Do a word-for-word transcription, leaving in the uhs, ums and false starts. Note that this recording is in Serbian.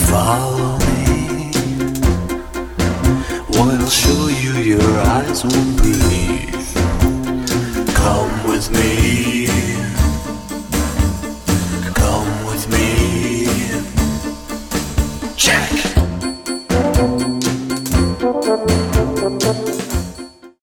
Follow me. We'll show you your eyes won't believe. Come with me.